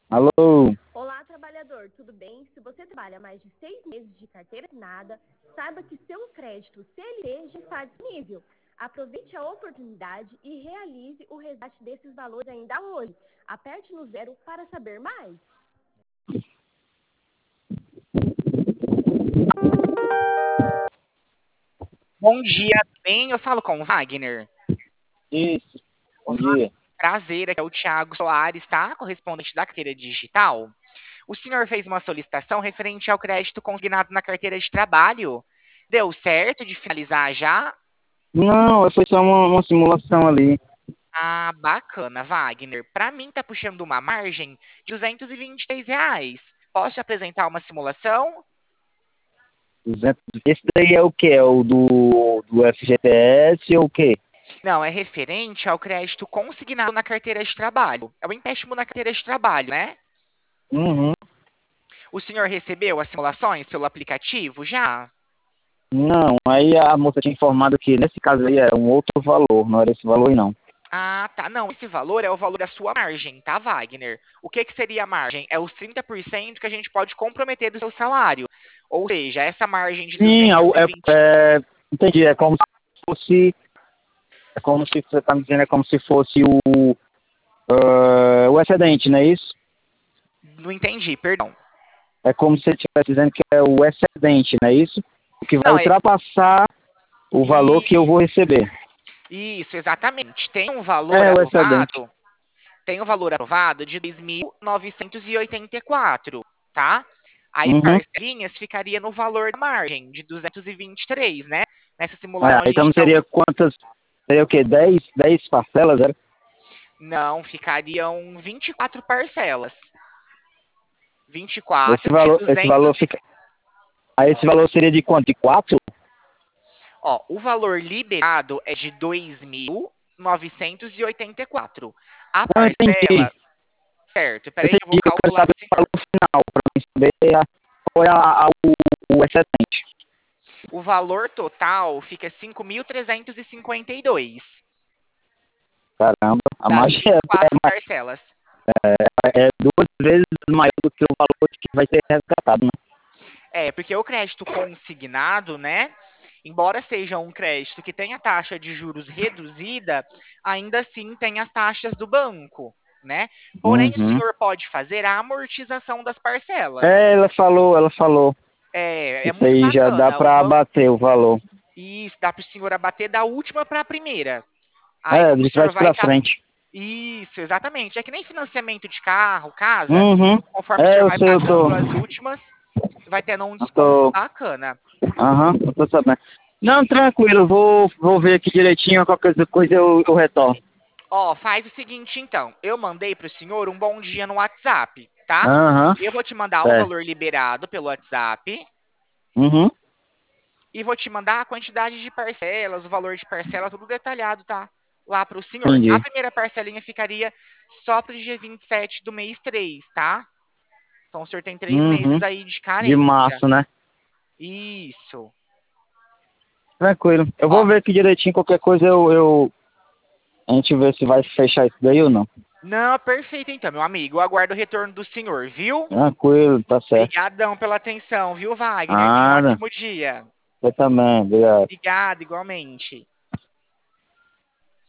Alô? Olá, trabalhador, tudo bem? Se você trabalha mais de 6 meses de carteira assinada, saiba que seu crédito CLT já está disponível. Aproveite a oportunidade e realize o resgate desses valores ainda hoje. Aperte no zero para saber mais. Bom dia, tudo bem? Eu falo com o Wagner. Isso, bom Olá, dia. prazer, aqui é o Thiago Soares, tá? Correspondente da carteira digital. O senhor fez uma solicitação referente ao crédito consignado na carteira de trabalho. Deu certo de finalizar já? Não, foi só uma simulação ali. Ah, bacana, Wagner. Para mim, tá puxando uma margem de R$ 223. Posso te apresentar uma simulação? 200. Esse daí é o quê? É o do FGTS ou o quê? Não, é referente ao crédito consignado na carteira de trabalho. É o empréstimo na carteira de trabalho, né? Uhum. O senhor recebeu as simulações pelo aplicativo já? Não, aí a moça tinha informado que nesse caso aí era um outro valor, não era esse valor aí não. Ah, tá. Não, esse valor é o valor da sua margem, tá, Wagner? O que que seria a margem? É os 30% que a gente pode comprometer do seu salário. Ou seja, essa margem de Sim, 220. entendi, é como se fosse, é como se você está me dizendo, é como se fosse o excedente, não é isso? Não entendi, perdão. É como se você estivesse dizendo que é o excedente, não é isso? O que vai Não, é. ultrapassar o valor que eu vou receber. Isso, exatamente. Tem um valor É o excedente. aprovado, tem um valor aprovado de 2.984, tá? Aí Uhum. parcelinhas ficaria no valor da margem de 223, né? Nessa É, simulação a gente então está. seria quantas? Seria o quê? 10 parcelas, era? Não, ficariam 24 parcelas. Esse 24 de valor, esse 200 valor e... fica. Aí esse valor seria de quanto? De 4? Ó, o valor liberado é de 2.984. A Não, entendi. parcela, certo, Eu peraí que eu vou entendi, eu quero calcular saber pro o valor senhor. final, para mim saber qual é o excedente. O valor total fica 5.352 Caramba, a das margem 24 parcelas. é 2 vezes maior do que o valor que vai ser resgatado, né? É, porque o crédito consignado, né? Embora seja um crédito que tenha taxa de juros reduzida, ainda assim tem as taxas do banco, né? Porém, o Uhum. senhor pode fazer a amortização das parcelas. É, ela falou. É Isso muito aí já dá bacana. O para abater o valor. Isso dá para o senhor abater da última para a primeira. Aí, É, como o de senhor trás vai para estar. frente. Isso, exatamente. É que nem financiamento de carro, casa. Uhum. Conforme o É, senhor eu vai sei, pagando as últimas, vai tendo um eu desconto tô, bacana. aham, eu tô sabendo. Não, tranquilo, vou ver aqui direitinho, qualquer coisa eu retorno. Ó, faz o seguinte então. Eu mandei pro senhor um bom dia no WhatsApp, tá? Aham, Eu vou te mandar o certo. valor liberado pelo WhatsApp Uhum, e vou te mandar a quantidade de parcelas, o valor de parcela, tudo detalhado, tá? Lá pro senhor. A entendi. primeira parcelinha ficaria só pro dia 27 do mês 3, tá? Então o senhor tem 3 meses Uhum, aí de de carência. março, né? Isso. Tranquilo. Eu Ó, vou ver aqui direitinho, qualquer coisa a gente vê se vai fechar isso daí ou não. não, perfeito então, meu amigo. Eu aguardo o retorno do senhor, viu? Tranquilo, tá certo. Obrigadão pela atenção, viu, Wagner? Tenha um Nada, ótimo dia. eu também, obrigado. Obrigado, igualmente.